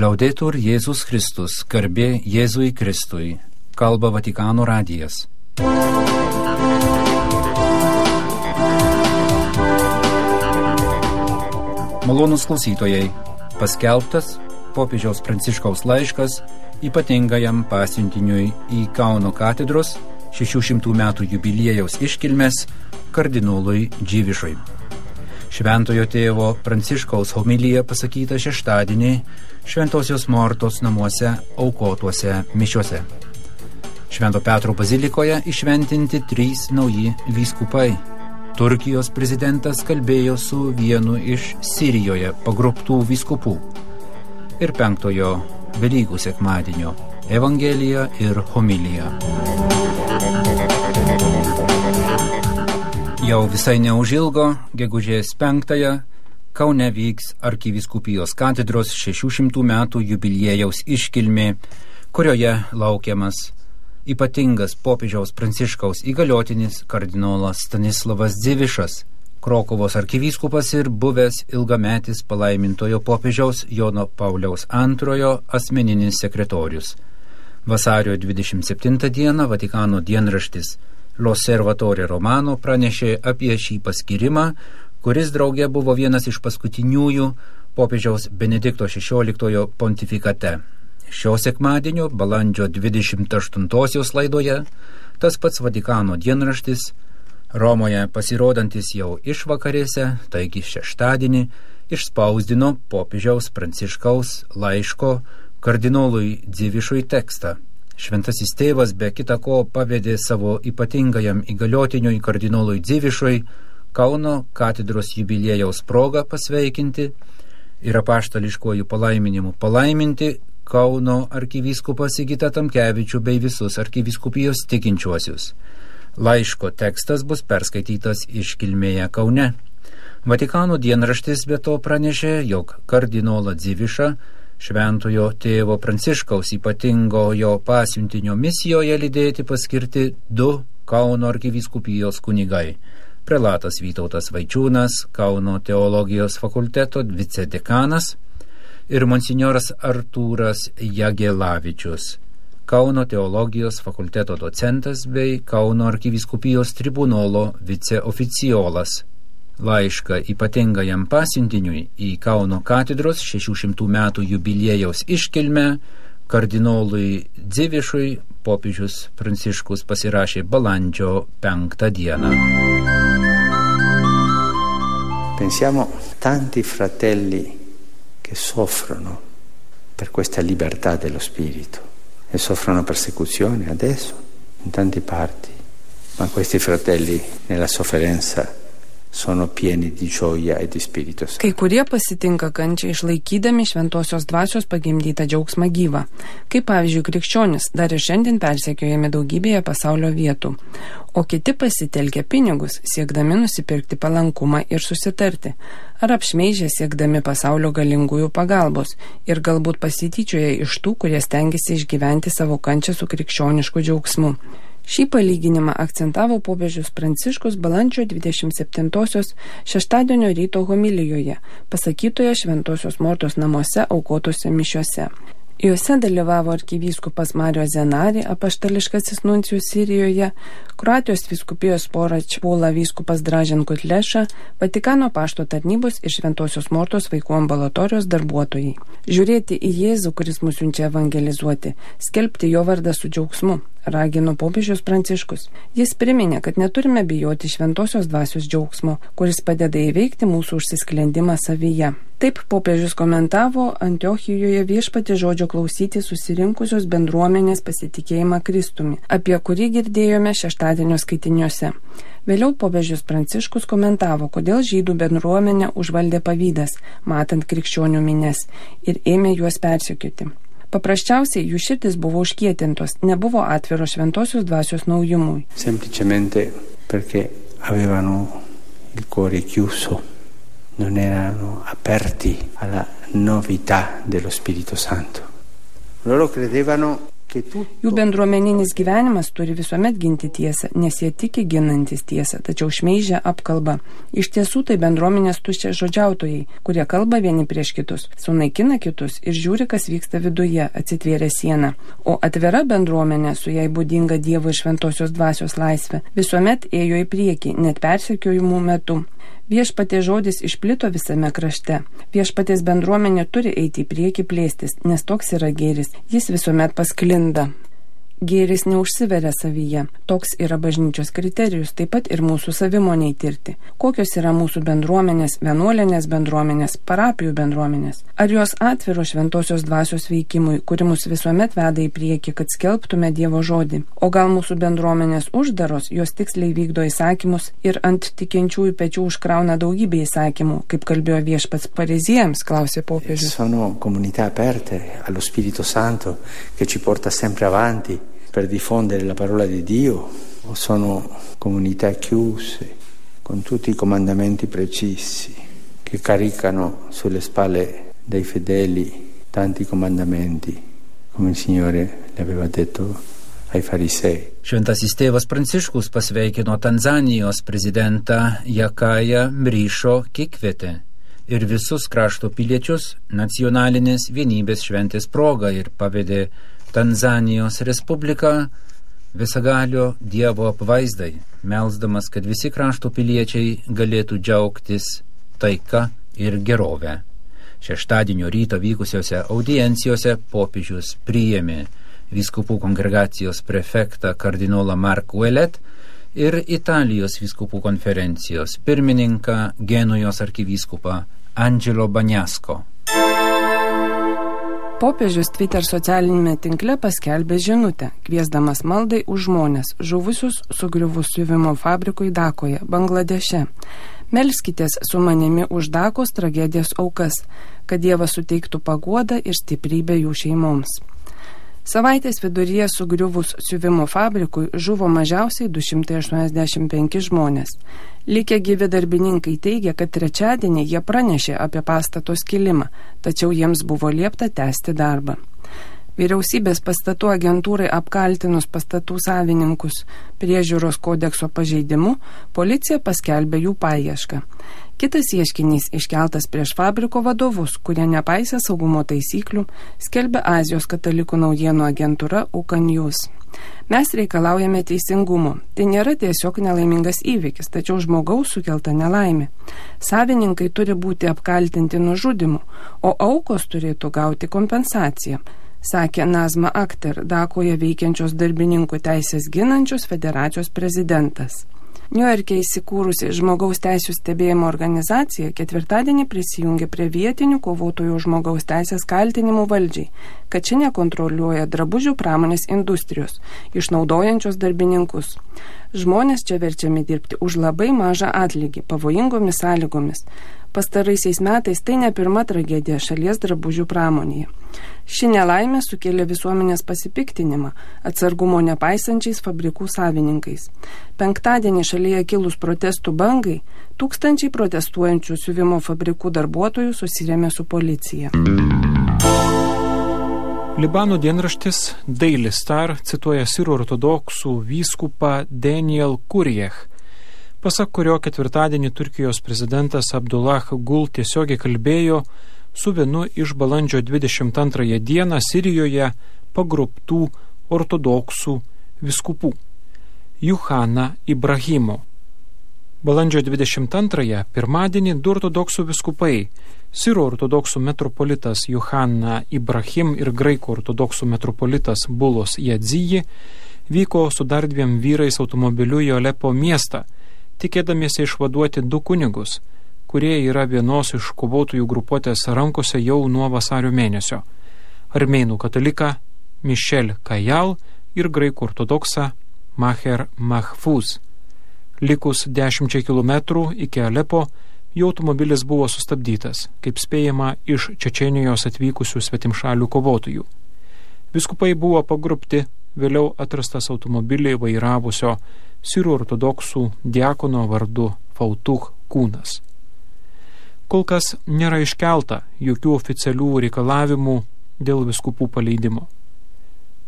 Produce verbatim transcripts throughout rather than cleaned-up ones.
Liaudetur Jėzus Kristus, garbė Jėzui Kristui, kalba Vatikano radijas. Malonūs klausytojai, paskelbtas popiežiaus Pranciškaus laiškas ypatingajam pasiuntiniui į Kauno katedros šešių šimtų metų jubiliejaus iškilmes kardinolui Dziwiszui. Šventojo tėvo Pranciškaus homilija pasakyta šeštadienį Šventosios Mortos namuose aukotuose mišiuose. Švento Petro bazilikoje išventinti trys nauji vyskupai. Turkijos prezidentas kalbėjo su vienu iš Sirijoje pagrobtų vyskupų. Ir penktojo Velykų sekmadienio Evangelija ir homilija. Jau visai neužilgo, gegužės penktąją, Kaune vyks arkivyskupijos katedros šešių šimtų metų jubiliejaus iškilmė, kurioje laukiamas ypatingas popiežiaus Pranciškaus įgaliotinis kardinolas Stanislavas Dziwiszas, Krokuvos arkivyskupas ir buvęs ilgametis palaimintojo popiežiaus Jono Pauliaus antrojo asmeninis sekretorius. Vasario dvidešimt septintą dieną Vatikano dienraštis L'Osservatore Romano pranešė apie šį paskyrimą, kuris drauge buvo vienas iš paskutiniųjų popiežiaus Benedikto šešioliktojo pontifikate. Šio sekmadienio, balandžio dvidešimt aštuntosios laidoje, tas pats Vatikano dienraštis, Romoje pasirodantis jau išvakarėse, taigi šeštadienį, išspausdino popiežiaus Pranciškaus laiško kardinolui Dziwiszui tekstą. Šventasis tėvas be kita ko pavedė savo ypatingajam įgaliotiniui kardinolui Dziwiszui Kauno katedros jubiliejaus progą pasveikinti ir apaštališkuoju palaiminimu palaiminti Kauno arkivyskupą Sigitą Tamkevičių bei visus arkivyskupijos tikinčiuosius. Laiško tekstas bus perskaitytas iškilmėje Kaune. Vatikano dienraštis be to pranešė, jog kardinolą Dziwiszą Šventojo tėvo Pranciškaus ypatingojo pasiuntinio misijoje lydėti paskirti du Kauno arkivyskupijos kunigai. Prelatas Vytautas Vaičiūnas, Kauno teologijos fakulteto vicedekanas, ir monsinjoras Artūras Jagelavičius, Kauno teologijos fakulteto docentas bei Kauno arkivyskupijos tribunolo viceoficiolas. Laišką ypatingajam pasiuntiniui į Kauno katedros šešių šimtų metų jubiliejaus iškilmę kardinolui Dziwiszui popiežius Pranciškus pasirašė balandžio penktą dieną. Pensiamo tanti fratelli che soffrono per questa libertà dello spirito e soffrono persecuzione adesso in tante parti, ma questi fratelli nella sofferenza sono pieni di gioia e di spirito santo. Kai kurie pasitinka kančią išlaikydami šventosios dvasios pagimdytą džiaugsmą gyvą, kaip pavyzdžiui krikščionis dar ir šiandien persekiojami daugybėje pasaulio vietų, o kiti pasitelkia pinigus siekdami nusipirkti palankumą ir susitarti, ar apšmeižia siekdami pasaulio galingųjų pagalbos ir galbūt pasityčioja iš tų, kurie stengiasi išgyventi savo kančią su krikščionišku džiaugsmu. Šį palyginimą akcentavo popiežius Pranciškus balandžio dvidešimt septintosios šeštadienio ryto homilijoje, pasakytoje Šventosios Mortos namuose aukotose mišiuose. Juose dalyvavo arkivyskupas Mario Zenari, apaštališkasis nuncijus Sirijoje, Kroatijos vyskupijos Poračpula vyskupas Dražen Kutleša, Vatikano pašto tarnybos ir Šventosios Mortos vaikų ambulatorijos darbuotojai. Žiūrėti į Jėzų, kuris mus siunčia evangelizuoti, skelbti jo vardą su džiaugsmu, ragino popiežius Pranciškus. Jis priminė, kad neturime bijoti šventosios dvasios džiaugsmo, kuris padeda įveikti mūsų užsisklendimą savyje. Taip popiežius komentavo Antiochijoje viešpatį žodžio klausyti susirinkusios bendruomenės pasitikėjimą Kristumi, apie kurį girdėjome šeštadienio skaitiniuose. Vėliau popiežius Pranciškus komentavo, kodėl žydų bendruomenę užvaldė pavydas, matant krikščionių minias, ir ėmė juos persekioti. Paprasčiausiai jų širdis buvo užkietintos, nebuvo atviro šventosios dvasios naujumui. Semplicemente perché avevano il cuore chiuso, non erano aperti alla novità dello Spirito Santo. Loro credevano Jų bendruomeninis gyvenimas turi visuomet ginti tiesą, nes jie tiki ginantis tiesą, tačiau šmeižia apkalba. Iš tiesų tai bendruomenės tuščia žodžiautojai, kurie kalba vieni prieš kitus, sunaikina kitus ir žiūri, kas vyksta viduje, atsitvėrė sieną. O atvira bendruomenė, su jai būdinga Dievo ir šventosios dvasios laisvė, visuomet ėjo į priekį, net persekiojimų metu. Viešpaties žodis išplito visame krašte. Viešpaties bendruomenė turi eiti į priekį plėstis, nes toks yra gėris. Jis visuomet pasklinda. Gėris neužsiveria savyje. Toks yra bažnyčios kriterijus, taip pat ir mūsų savimoniai tirti. Kokios yra mūsų bendruomenės, vienuolinės bendruomenės, parapijų bendruomenės? Ar jos atviro šventosios dvasios veikimui, kuri mus visuomet veda į priekį, kad skelbtume Dievo žodį? O gal mūsų bendruomenės uždaros, jos tiksliai vykdo įsakymus ir ant tikinčiųjų pečių užkrauna daugybę įsakymų, kaip kalbėjo viešpats fariziejams, klausė popiežius. Sono comunità aperte allo Spirito Santo che ci porta sempre avanti per diffondere la parola di Dio, o sono comunità chiuse con tutti i comandamenti precisi che caricano sulle spalle dei fedeli tanti comandamenti, come il Signore le aveva detto ai farisei. Šventasis tėvas Pranciškus pasveikino Tanzanijos prezidentą Jakają Mrisho Kikwete ir visus krašto piliečius nacionalinės vienybės šventės proga ir pavedė Tanzanijos Respubliką visagalio Dievo apvaizdai, melsdamas, kad visi krašto piliečiai galėtų džiaugtis taika ir gerove. Šeštadienio ryto vykusiose audiencijose popiežius priėmė vyskupų kongregacijos prefektą kardinolą Mark Ouellet ir Italijos vyskupų konferencijos pirmininką Genujos arkivyskupą Angelo Bagnasko. Popiežius Twitter socialinėme tinkle paskelbė žinutę, kviesdamas maldai už žmones, žuvusius sugriuvus siuvimo fabrikui Dakoje, Bangladeše. Melskitės su manimi už Dakos tragedijos aukas, kad Dievas suteiktų paguodą ir stiprybę jų šeimoms. Savaitės viduryje sugriuvus siuvimo fabrikui žuvo mažiausiai du šimtai aštuoniasdešimt penki žmonės. Likę gyvi darbininkai teigia, kad trečiadienį jie pranešė apie pastato skilimą, tačiau jiems buvo liepta tęsti darbą. Vyriausybės pastatų agentūrai apkaltinus pastatų savininkus priežiūros kodekso pažeidimu, policija paskelbė jų paiešką. Kitas ieškinys iškeltas prieš fabriko vadovus, kurie nepaisė saugumo taisyklių, skelbė Azijos katalikų naujienų agentūra Ukan News. Mes reikalaujame teisingumo. Tai nėra tiesiog nelaimingas įvykis, tačiau žmogaus sukelta nelaimė. Savininkai turi būti apkaltinti nužudymu, o aukos turėtų gauti kompensaciją, sakė Nazma Akhter, Dakoje veikiančios darbininkų teisės ginančios federacijos prezidentas. Niujorke įsikūrusi žmogaus teisių stebėjimo organizacija ketvirtadienį prisijungė prie vietinių kovotojų žmogaus teisės kaltinimų valdžiai, kad ši nekontroliuoja drabužių pramonės industrijos, išnaudojančios darbininkus. Žmonės čia verčiami dirbti už labai mažą atlygį, pavojingomis sąlygomis. Pastaraisiais metais tai ne pirma tragedija šalies drabužių pramonėje. Ši nelaimė sukėlė visuomenės pasipiktinimą atsargumo nepaisančiais fabrikų savininkais. Penktadienį šalyje kilus protestų bangai, tūkstančiai protestuojančių siuvimo fabrikų darbuotojų susirėmė su policija. Libano dienraštis Daily Star cituoja sirų ortodoksų vyskupą Daniel Kuriech, pasak kurio ketvirtadienį Turkijos prezidentas Abdullah Gül tiesiogiai kalbėjo su vienu iš balandžio dvidešimt antrąją dieną Sirijoje pagrobtų ortodoksų vyskupų Juhana Ibrahimo. Balandžio dvidešimt antrąją pirmadienį du ortodoksų vyskupai, sirų ortodoksų metropolitas Juhana Ibrahim ir graikų ortodoksų metropolitas Bulos Jadziji, vyko su dar dviem vyrais automobiliu į Alepo miestą, tikėdamiesi išvaduoti du kunigus, kurie yra vienos iš kovotojų grupuotės rankose jau nuo vasario mėnesio – armėnų kataliką Michel Kajal ir graikų ortodoksą Maher Mahfuz. Likus dešimčiai kilometrų iki Alepo, jų automobilis buvo sustabdytas, kaip spėjama iš Čečėnijos atvykusių svetimšalių kovotojų. Vyskupai buvo pagrobti, vėliau atrastas automobilį vairavusio sirų ortodoksų diakono vardu Fautuch kūnas. Kol kas nėra iškelta jokių oficialių reikalavimų dėl vyskupų paleidimo.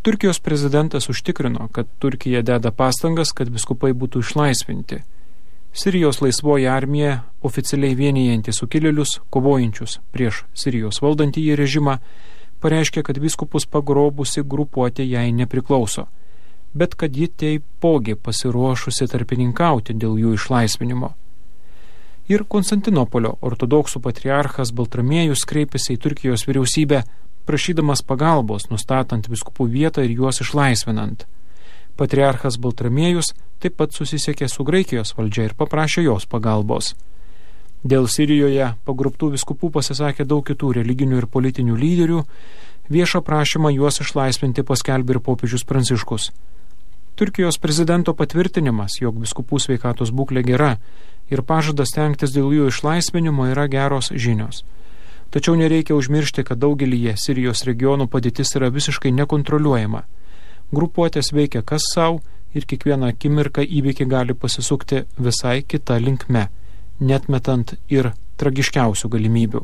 Turkijos prezidentas užtikrino, kad Turkija deda pastangas, kad viskupai būtų išlaisvinti. Sirijos laisvoji armija, oficialiai vienijanti sukilėlius, kovojančius prieš Sirijos valdantįjį režimą, pareiškė, kad vyskupus pagrobusi grupuotė jai nepriklauso, bet kad ji taipogi pasiruošusi tarpininkauti dėl jų išlaisvinimo. Ir Konstantinopolio ortodoksų patriarchas Baltramiejus kreipėsi į Turkijos vyriausybę, prašydamas pagalbos, nustatant vyskupų vietą ir juos išlaisvinant. Patriarchas Baltramiejus taip pat susisiekė su Graikijos valdžia ir paprašė jos pagalbos. Dėl Sirijoje pagrobtų vyskupų pasisakė daug kitų religinių ir politinių lyderių, viešą prašymą juos išlaisvinti paskelbė ir popiežius Pranciškus. Turkijos prezidento patvirtinimas, jog vyskupų sveikatos būklė gera ir pažadas stengtis dėl jų išlaisvinimo yra geros žinios. Tačiau nereikia užmiršti, kad daugelyje Sirijos regionų padėtis yra visiškai nekontroliuojama. Grupuotės veikia kas savo ir kiekvieną akimirką įvykiai gali pasisukti visai kita linkme, netmetant ir tragiškiausių galimybių.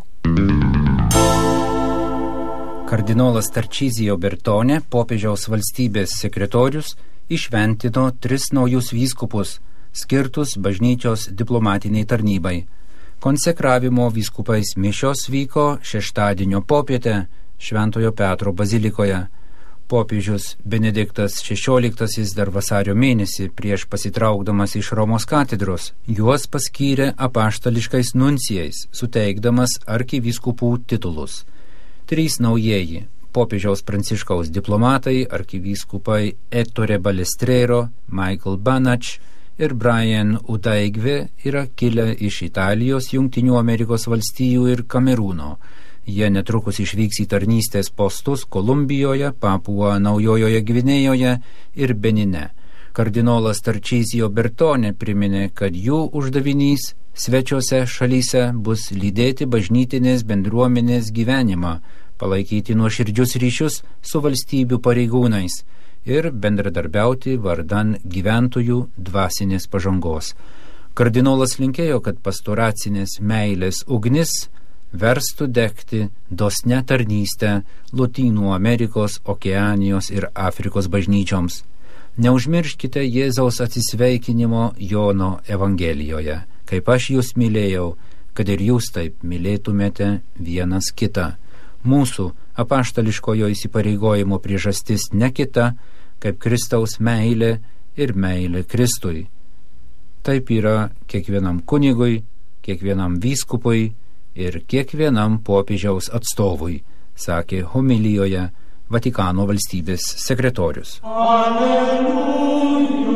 Kardinolas Tarcísio Bertone, popiežiaus valstybės sekretorius, išventino tris naujus vyskupus, skirtus bažnyčios diplomatiniai tarnybai. Konsekravimo vyskupais mišios vyko šeštadienio popietę Šventojo Petro bazilikoje. Popiežius Benediktas šešioliktasis dar vasario mėnesį prieš pasitraukdamas iš Romos katedros juos paskyrė apaštališkais nuncijais, suteikdamas arkivyskupų titulus. Trys naujieji popiežiaus Pranciškaus diplomatai, arkivyskupai Ettore Balestrero, Michael Banach ir Brian Udaigve yra kilę iš Italijos, Jungtinių Amerikos valstijų ir Kamerūno. Jie netrukus išvyks į tarnystės postus Kolumbijoje, Papua Naujojoje Gvinėjoje ir Benine. Kardinolas Tarcísio Bertone priminė, kad jų uždavinys svečiose šalyse bus lydėti bažnytinės bendruomenės gyvenimą, palaikyti nuoširdžius ryšius su valstybių pareigūnais ir bendradarbiauti vardan gyventojų dvasinės pažangos. Kardinolas linkėjo, kad pastoracinės meilės ugnis verstų degti dosne tarnystę Lotynų Amerikos, Okeanijos ir Afrikos bažnyčioms. Neužmirškite Jėzaus atsisveikinimo Jono Evangelijoje. Kaip aš jūs mylėjau, kad ir jūs taip mylėtumėte vienas kitą. Mūsų apaštališkojo įsipareigojimo priežastis ne kita, kaip Kristaus meilė ir meilė Kristui. Taip yra kiekvienam kunigui, kiekvienam vyskupui ir kiekvienam popiežiaus atstovui, sakė homilijoje Vatikano valstybės sekretorius. Alleluja,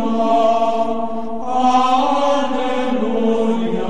alleluja,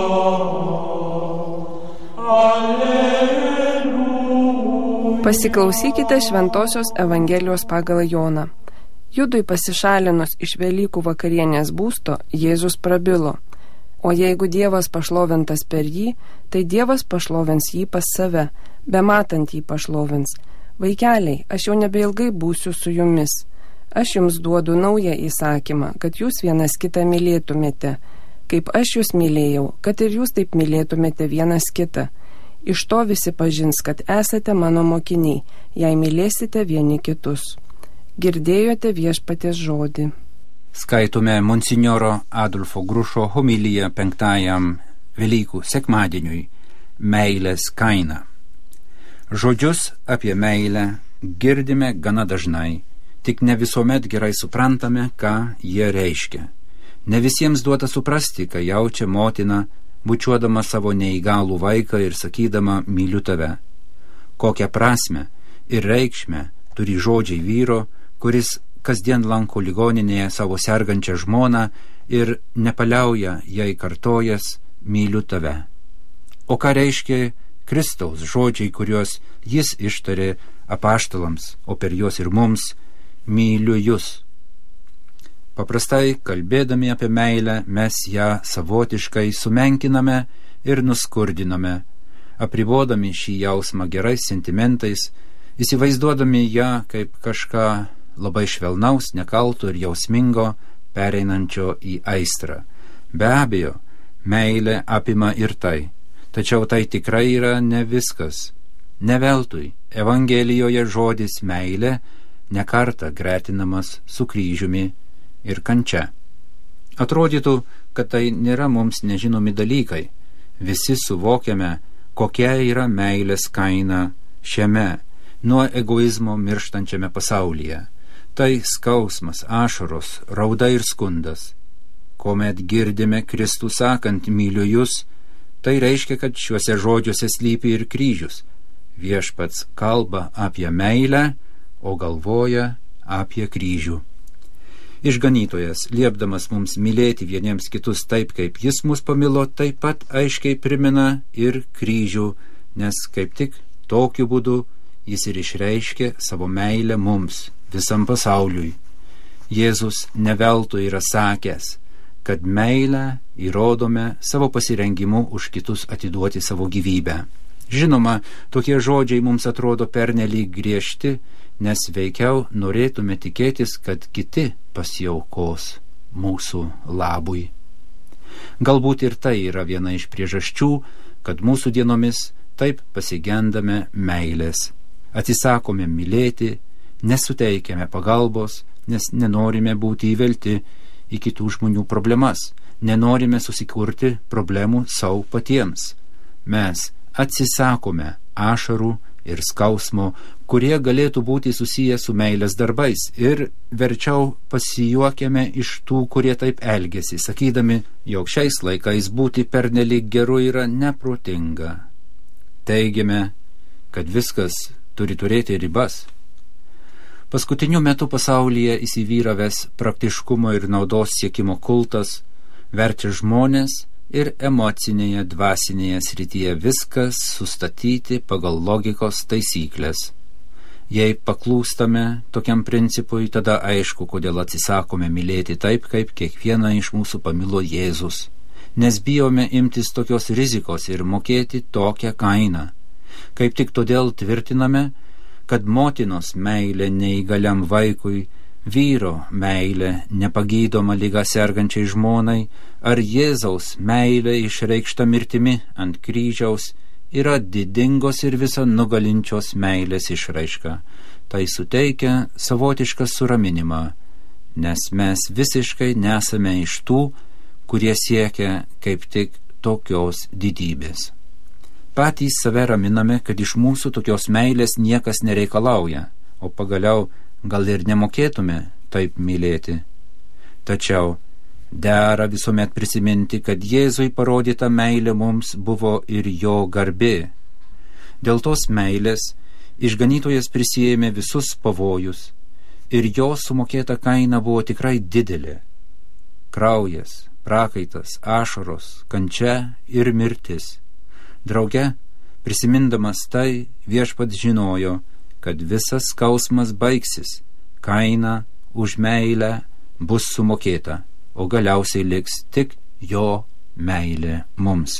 alleluja. Pasiklausykite Šventosios Evangelijos pagal Joną. Judui pasišalinus iš Velykų vakarienės būsto, Jėzus prabilo: o jeigu Dievas pašlovintas per jį, tai Dievas pašlovins jį pas save, bematant jį pašlovins. Vaikeliai, aš jau nebeilgai būsiu su jumis. Aš jums duodu naują įsakymą, kad jūs vienas kitą mylėtumėte. Kaip aš jūs mylėjau, kad ir jūs taip mylėtumėte vienas kitą. Iš to visi pažins, kad esate mano mokiniai, jei mylėsite vieni kitus. Girdėjote Viešpaties žodį. Skaitome monsinjoro Adolfo Grušo homiliją penktajam Velykų sekmadieniui meilės kaina. Žodžius apie meilę girdime gana dažnai, tik ne visuomet gerai suprantame, ką jie reiškia. Ne visiems duota suprasti, ką jaučia motina, bučiuodama savo neįgalų vaiką ir sakydama myliu tave. Kokią prasmę ir reikšmę turi žodžiai vyro, kuris kasdien lanko ligoninėje savo sergančią žmoną ir nepaliauja jai kartojas myliu tave. O ką reiškia Kristaus žodžiai, kuriuos jis ištarė apaštalams, o per juos ir mums: myliu jūs. Paprastai, kalbėdami apie meilę, mes ją savotiškai sumenkiname ir nuskurdiname, apribodami šį jausmą gerais sentimentais, įsivaizduodami ją kaip kažką labai švelnaus, nekalto ir jausmingo, pereinančio į aistrą. Be abejo, meilė apima ir tai, tačiau tai tikrai yra ne viskas. Ne veltui Evangelijoje žodis meilė nekartą gretinamas su kryžiumi ir kančia. Atrodytų, kad tai nėra mums nežinomi dalykai. Visi suvokiame, kokia yra meilės kaina šiame, nuo egoizmo mirštančiame pasaulyje. Tai skausmas, ašaros, rauda ir skundas. Kuomet girdime Kristų sakant myliu jūs, tai reiškia, kad šiuose žodžiuose slypi ir kryžius. Viešpats kalba apie meilę, o galvoja apie kryžių. Išganytojas, liepdamas mums mylėti vieniems kitus taip, kaip jis mus pamilo, taip pat aiškiai primena ir kryžių, nes kaip tik tokiu būdu jis ir išreiškė savo meilę mums, visam pasauliui. Jėzus neveltui yra sakęs, kad meilę įrodome savo pasirengimu už kitus atiduoti savo gyvybę. Žinoma, tokie žodžiai mums atrodo pernelyg griežti, nes veikiau norėtume tikėtis, kad kiti pasiaukos mūsų labui. Galbūt ir tai yra viena iš priežasčių, kad mūsų dienomis taip pasigendame meilės. Atsisakome mylėti, nesuteikiame pagalbos, nes nenorime būti įvelti į kitų žmonių problemas, nenorime susikurti problemų savo patiems. Mes atsisakome ašarų ir skausmo, kurie galėtų būti susiję su meilės darbais, ir verčiau pasijuokiame iš tų, kurie taip elgesi, sakydami, jog šiais laikais būti pernelyg geru yra neprotinga. Teigiame, kad viskas turi turėti ribas. Paskutiniu metu pasaulyje įsivyravęs praktiškumo ir naudos siekimo kultas verčia žmonės ir emocinėje, dvasinėje srityje viskas sustatyti pagal logikos taisyklės. Jei paklūstame tokiam principui, tada aišku, kodėl atsisakome mylėti taip, kaip kiekvieną iš mūsų pamilo Jėzus. Nes bijome imtis tokios rizikos ir mokėti tokią kainą. Kaip tik todėl tvirtiname, kad motinos meilė neįgaliam vaikui, vyro meilė nepagydoma liga sergančiai žmonai, ar Jėzaus meilė išreikšta mirtimi ant kryžiaus yra didingos ir visą nugalinčios meilės išraiška. Tai suteikia savotišką suraminimą, nes mes visiškai nesame iš tų, kurie siekia kaip tik tokios didybės. Patys save raminame, kad iš mūsų tokios meilės niekas nereikalauja, o pagaliau gal ir nemokėtume taip mylėti. Tačiau dera visuomet prisiminti, kad Jėzui parodyta meilė mums buvo ir jo garbė. Dėl tos meilės išganytojas prisiėmė visus pavojus, ir jo sumokėta kaina buvo tikrai didelė. Kraujas, prakaitas, ašaros, kančia ir mirtis. Drauge, prisimindamas tai, viešpats žinojo, kad visas skausmas baigsis, kaina už meilę bus sumokėta, o galiausiai liks tik jo meilė mums.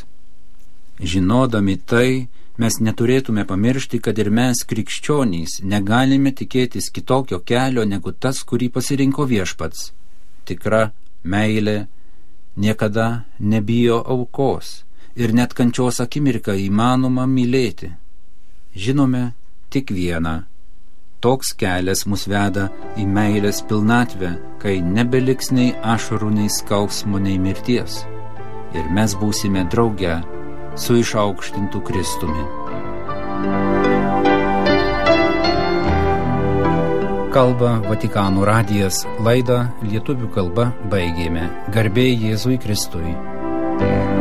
Žinodami tai, mes neturėtume pamiršti, kad ir mes, krikščionys, negalime tikėtis kitokio kelio negu tas, kurį pasirinko viešpats. Tikra meilė niekada nebijo aukos, ir net kančios akimirką įmanoma mylėti. Žinome tik vieną. Toks kelias mus veda į meilės pilnatvę, kai nebeliks nei ašarų, nei skausmo, nei mirties. Ir mes būsime drauge su išaukštintu Kristumi. Kalba Vatikano radijas, laidą lietuvių kalba baigėme. Garbė Jėzui Kristui.